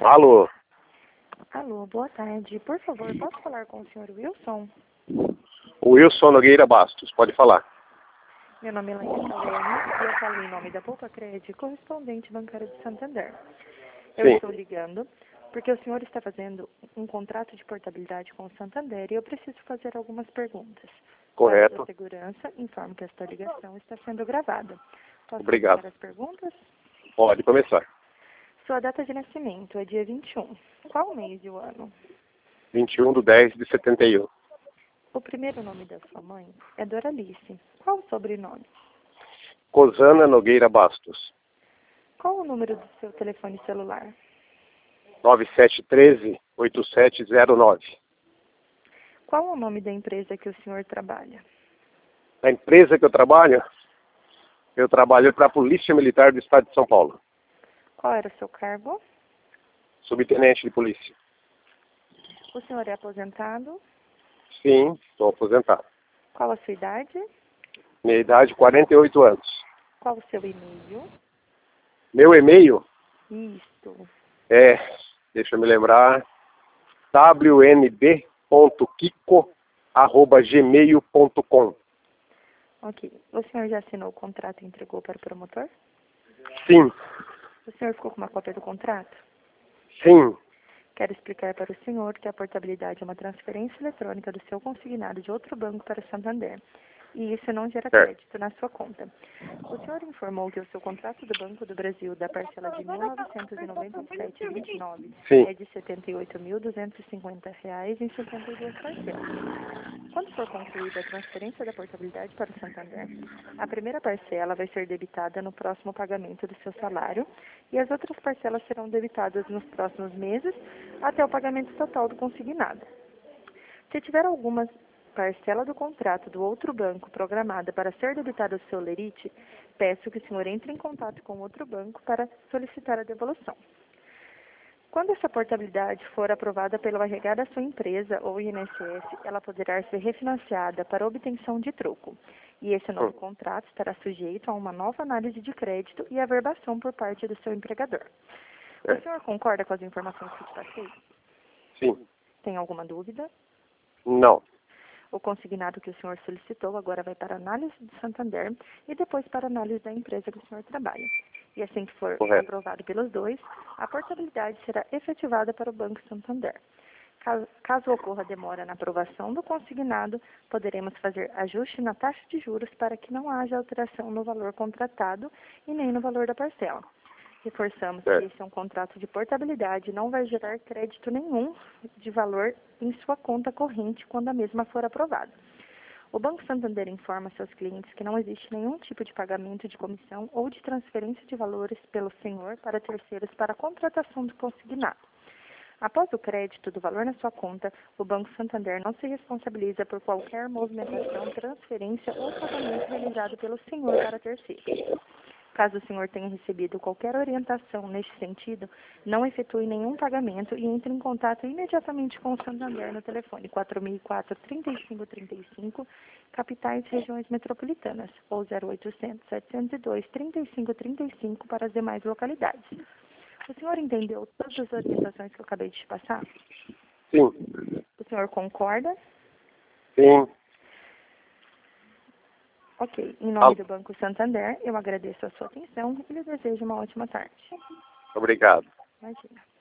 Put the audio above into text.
Alô? Alô, boa tarde. Por favor, posso falar com o senhor Wilson? Wilson Nogueira Bastos, pode falar. Meu nome é Laís Salene e eu falo em nome da Poupa Crédito, correspondente bancário de Santander. Eu Sim. estou ligando porque o senhor está fazendo um contrato de portabilidade com o Santander e eu preciso fazer algumas perguntas. Para Correto. sua segurança, informo que esta ligação está sendo gravada. Posso Obrigado. começar as perguntas? Pode começar. Sua data de nascimento é dia 21. Qual o mês e o ano? 21/10/71. O primeiro nome da sua mãe é Doralice. Qual o sobrenome? Cosana Nogueira Bastos. Qual o número do seu telefone celular? 9713-8709. Qual o nome da empresa que o senhor trabalha? A empresa que eu trabalho para a Polícia Militar do Estado de São Paulo. Qual era o seu cargo? Subtenente de polícia. O senhor é aposentado? Sim, estou aposentado. Qual a sua idade? Minha idade, 48 anos. Qual o seu e-mail? Meu e-mail Isto. é, deixa eu me lembrar, wnb.kiko@gmail.com. Ok. O senhor já assinou o contrato e entregou para o promotor? Sim, O senhor ficou com uma cópia do contrato? sim, Quero explicar para o senhor que a portabilidade é uma transferência eletrônica do seu consignado de outro banco para o Santander. E isso não gera crédito na sua conta. O senhor informou que o seu contrato do Banco do Brasil da parcela de R$ 1.997,29 sim. é de R$ 78.250 em 52 parcelas. Quando for concluída a transferência da portabilidade para o Santander, a primeira parcela vai ser debitada no próximo pagamento do seu salário e as outras parcelas serão debitadas nos próximos meses até o pagamento total do consignado. Se tiver alguma parcela do contrato do outro banco programada para ser debitada ao seu lerite, peço que o senhor entre em contato com outro banco para solicitar a devolução. Quando essa portabilidade for aprovada pelo RH da sua empresa ou INSS, ela poderá ser refinanciada para obtenção de troco. E esse novo contrato estará sujeito a uma nova análise de crédito e averbação por parte do seu empregador. O senhor concorda com as informações que te passei? Sim. Tem alguma dúvida? Não. O consignado que o senhor solicitou agora vai para a análise do Santander e depois para a análise da empresa que o senhor trabalha. E assim que for Correto. aprovado pelos dois, a portabilidade será efetivada para o Banco Santander. Caso ocorra demora na aprovação do consignado, poderemos fazer ajuste na taxa de juros para que não haja alteração no valor contratado e nem no valor da parcela. Reforçamos que esse é um contrato de portabilidade e não vai gerar crédito nenhum de valor em sua conta corrente quando a mesma for aprovada. O Banco Santander informa seus clientes que não existe nenhum tipo de pagamento de comissão ou de transferência de valores pelo senhor para terceiros para a contratação do consignado. Após o crédito do valor na sua conta, o Banco Santander não se responsabiliza por qualquer movimentação, transferência ou pagamento realizado pelo senhor para terceiros. Caso o senhor tenha recebido qualquer orientação neste sentido, não efetue nenhum pagamento e entre em contato imediatamente com o Santander no telefone 4004-3535, capitais e regiões metropolitanas, ou 0800-702-3535 para as demais localidades. O senhor entendeu todas as orientações que eu acabei de te passar? Sim. O senhor concorda? Sim. Ok. Em nome do Banco Santander, eu agradeço a sua atenção e lhe desejo uma ótima tarde. Obrigado. Imagina.